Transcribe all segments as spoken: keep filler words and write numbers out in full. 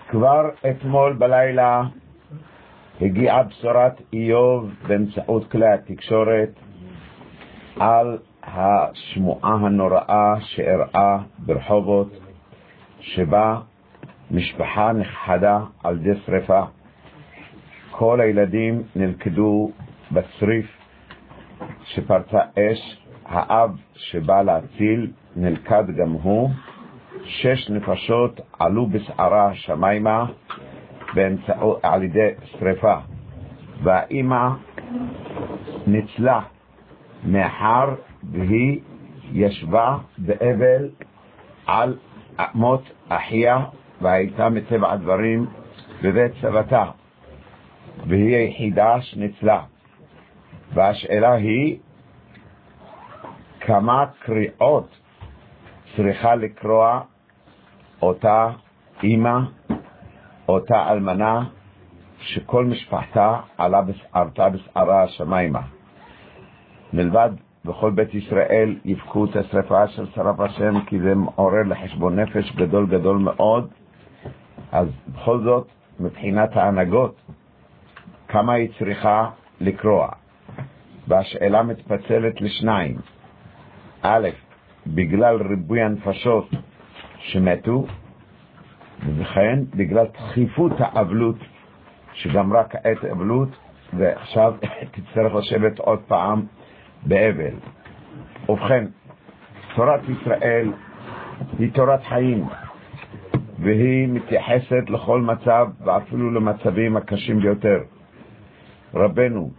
כבר אתמול בלילה הגיעה בשורת איוב באמצעות כלי התקשורת על השמועה הנוראה שאירעה ברחובות, שבה משפחה נכחדה על ידי שריפה. כל הילדים נלכדו בצריף שפרצה אש. האב שבא להציל נלכד גם הוא. שש נפשות עלו בסערה שמיימה באמצעות על ידי שריפה, והאימא ניצלה מאחר והיא ישבה באבל על מות אחיה, והייתה מטבע הדברים בבית סבתה, והיא היחידה שניצלה. והשאלה היא כמה קריאות צריכה לקרוא אותה אימא, אותה אלמנה, שכל משפחתה עלה בסערתה בסערה השמיימה. מלבד בכל בית ישראל יבכו את השריפה של שרף השם, כי זה מעורר לחשבון נפש גדול גדול מאוד. אז בכל זאת, מבחינת ההנהגות, כמה היא צריכה לקרוא? והשאלה מתפצלת לשניים. א', בגלל ריבוי הנפשות שמתו, וכן בגלל דחיפות האבלות, שגם רק עת אבלות, ועכשיו תצטרך לשבת עוד פעם באבל. ובכן, תורת ישראל היא תורת חיים, והיא מתייחסת לכל מצב, ואפילו למצבים הקשים ביותר. רבנו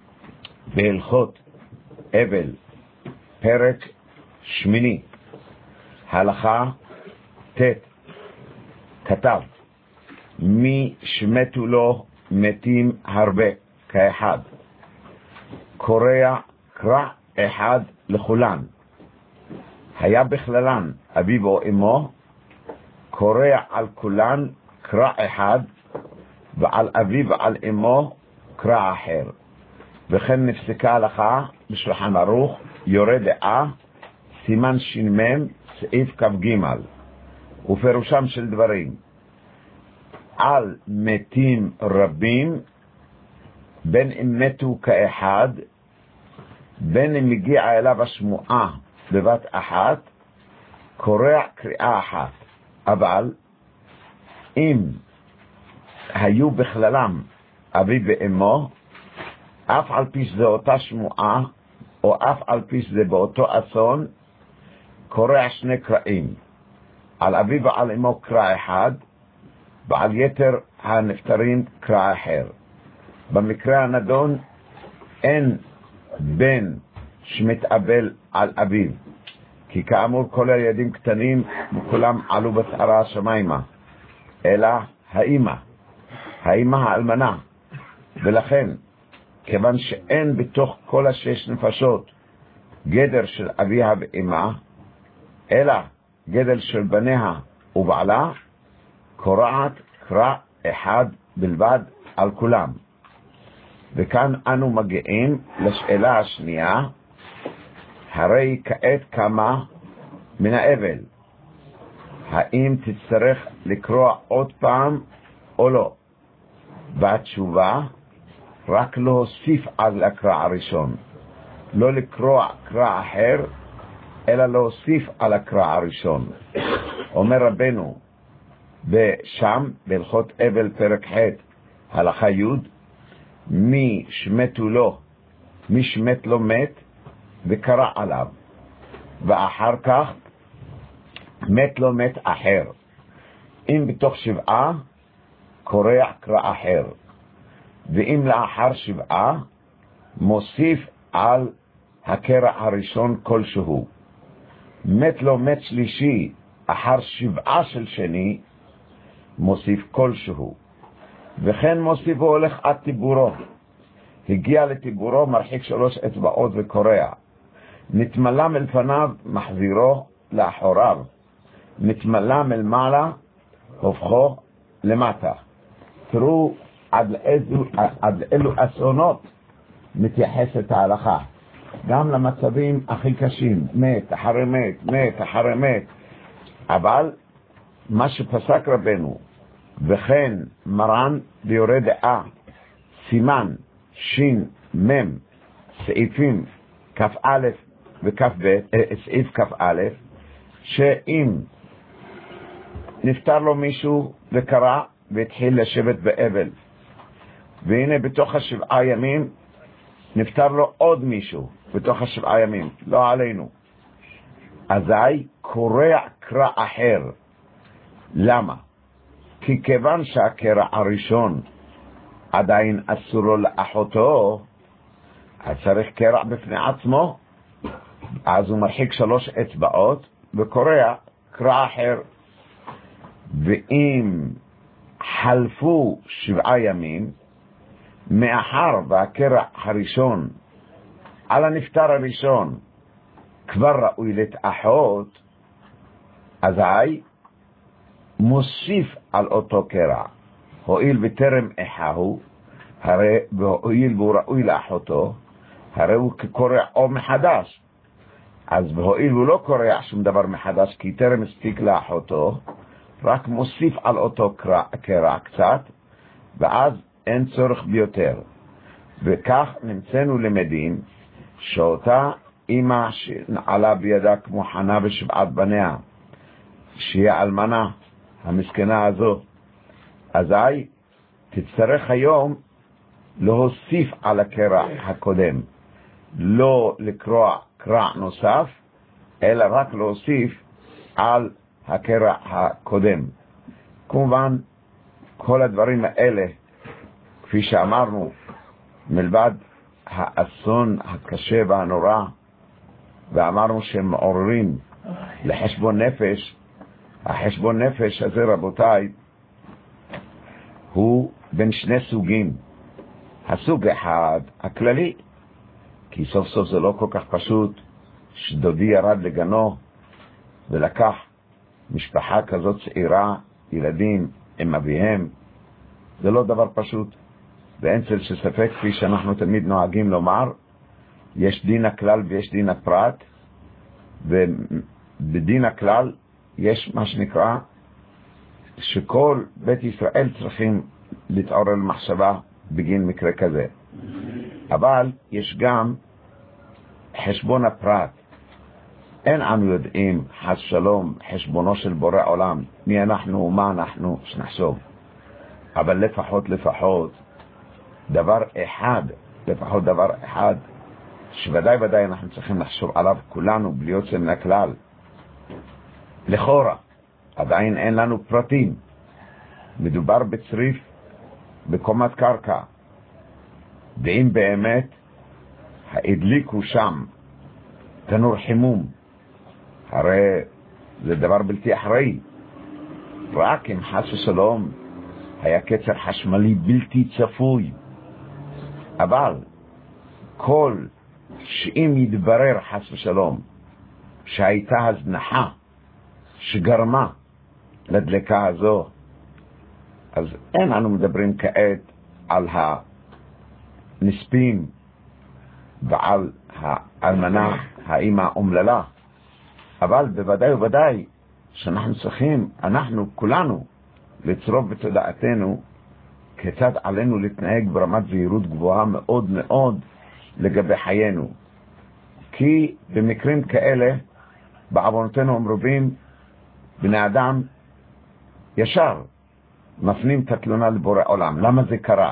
בהלכות אבל פרק שמיני הלכה ת' כתב: מי שמתו לו מתים הרבה כאחד, קורא קרא אחד לכולן, היה בכללן אביו או אמו, קורא על כולן קרא אחד, ועל אביו ועל אמו קרא אחר. וכן נפסקה הלכה בשולחן ערוך יורה דעה סימן ש"מ סעיף כ"ג, ופירושם של דברים: על מתים רבים, בין אם מתו כאחד, בין אם מגיעה אליו השמועה בבת אחת, קורא קריאה אחת. אבל אם היו בכללם אבי ואמו, אף על פי שזה אותה שמועה, או אף על פי שזה באותו אסון, קורא שני קראים. על אבי ועל אמו קרא אחד, ועל יתר הנפטרים קרא אחר. במקרה הנדון אין בן שמתאבל על אביו, כי כאמור כל הילדים קטנים וכולם עלו בסערה השמיימה, אלא האמא, האמא האלמנה. ולכן כיוון שאין בתוך כל השש נפשות גדר של אביה ואמה, אלא גדר של בניה ובעלה, קורעת קרא אחד בלבד על כולם. וכאן אנו מגיעים לשאלה השנייה, הרי כעת כמה מן האבל, האם תצטרך לקרוא עוד פעם או לא? והתשובה, רק להוסיף על הקרא הראשון, לא לקרוא קרא אחר, אלא להוסיף על הקרא הראשון. אומר רבנו ושם בהלכות אבל פרק ח' הלכה י', מי שמתו לו, מי שמת לו מת וקרא עליו, ואחר כך מת לו מת אחר. אם בתוך שבעה, קורא קרא אחר, ואם לאחר שבעה, מוסיף על הקרא הראשון כלשהו. מת לו מת שלישי אחר שבעה של שני, מוסיף כלשהו. וכן מוסיף והולך עד טיבורו, הגיע לטיבורו, מרחיק שלוש אצבעות וקורא. נתמלה מלפניו, מחזירו לאחוריו, נתמלה מלמעלה, הופכו למטה. תראו עד לאיזו, עד לאילו אסונות מתייחסת ההלכה, גם למצבים הכי קשים, מת אחרי מת, מת אחרי מת. אבל מה שפסק רבנו, וכן מרן ביורה דעה סימן שין מם סעיפים כף א' וכף ב', סעיף כף א', שאם נפטר לו מישהו וקרא והתחיל לשבת באבל, והנה בתוך השבעה ימים נפטר לו עוד מישהו בתוך השבעה ימים, לא עלינו, אזי קורע קרע אחר. למה? כי כיוון שהקרע הראשון עדיין אסור לו לאחותו, אז צריך קרע בפני עצמו, אז הוא מרחיק שלוש אצבעות וקורע קרע אחר. ואם חלפו שבעה ימים מאחר והקרע הראשון על הנפטר הראשון כבר ראוי להתאחות, אזי מוסיף על אותו קרע, הואיל וטרם אחהו, הרי והואיל והוא ראוי לאחותו, הרי הוא קורע או מחדש. אז והואיל והוא לא קורע שום דבר מחדש כי טרם הספיק לאחותו, רק מוסיף על אותו קרע, קרע קצת, ואז אין צורך ביותר. וכך נמצאנו למדים שאותה אמא שנעלה בידה כמו חנה ושבעת בניה, שהיא אלמנה המסכנה הזו, אזי תצטרך היום להוסיף על הקרע הקודם, לא לקרוע קרע נוסף, אלא רק להוסיף על הקרע הקודם. כמובן כל הדברים האלה, כפי שאמרנו, מלבד האסון הקשה והנורא, ואמרנו שהם מעוררים לחשבון נפש, החשבון נפש הזה רבותיי הוא בין שני סוגים. הסוג אחד הכללי, כי סוף סוף זה לא כל כך פשוט שדודי ירד לגנו ולקח משפחה כזאת צעירה, ילדים עם אביהם, זה לא דבר פשוט. ואין צל שספק, כפי שאנחנו תמיד נוהגים לומר, יש דין הכלל ויש דין הפרט, ובדין הכלל יש מה שנקרא שכל בית ישראל צריכים להתעורר למחשבה בגין מקרה כזה. אבל יש גם חשבון הפרט. אין אנו יודעים חס שלום חשבונו של בורא עולם, מי אנחנו ומה אנחנו שנחשוב, אבל לפחות לפחות דבר אחד, לפחות דבר אחד שוודאי ודאי אנחנו צריכים לחשוב עליו כולנו בלי יוצא מן הכלל. לכאורה עדיין אין לנו פרטים, מדובר בצריף בקומת קרקע, ואם באמת הדליקו שם תנור חימום, הרי זה דבר בלתי אחראי. רק אם חס ושלום היה קצר חשמלי בלתי צפוי, אבל כל שאם יתברר חס ושלום שהייתה הזנחה שגרמה לדלקה הזו, אז אין אנו מדברים כעת על הנספים ועל האלמנה האמא אומללה, אבל בוודאי ובוודאי שאנחנו צריכים, אנחנו כולנו, לצרוף בתודעתנו כיצד עלינו להתנהג ברמת זהירות גבוהה מאוד מאוד לגבי חיינו. כי במקרים כאלה בעוונותינו המרובים בני אדם ישר מפנים את התלונה לבורא עולם, למה זה קרה,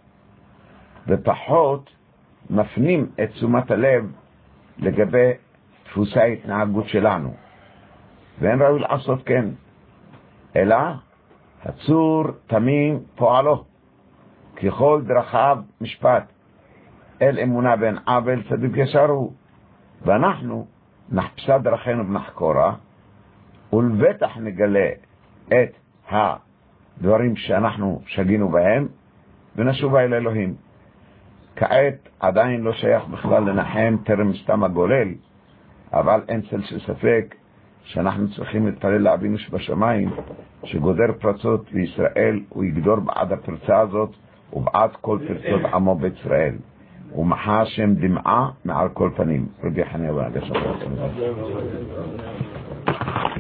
ופחות מפנים את תשומת הלב לגבי דפוסי ההתנהגות שלנו, ואין ראוי לעשות כן, אלא הצור תמים פועלו, ככל דרכיו משפט, אל אמונה בין עוול צדיק ישר הוא. ואנחנו נחפשה דרכינו ונחקורה, ולבטח נגלה את הדברים שאנחנו שגינו בהם ונשובה אל אלוהים. כעת עדיין לא שייך בכלל לנחם טרם סתם הגולל, אבל אין צל של ספק שאנחנו צריכים להתפלל לאבינו שבשמיים שגודר פרצות לישראל, הוא יגדור בעד הפרצה הזאת ובעד כל פרצות עמו בית ישראל, ומחה השם דמעה מעל כל פנים. רבי חניה בן עקשיא.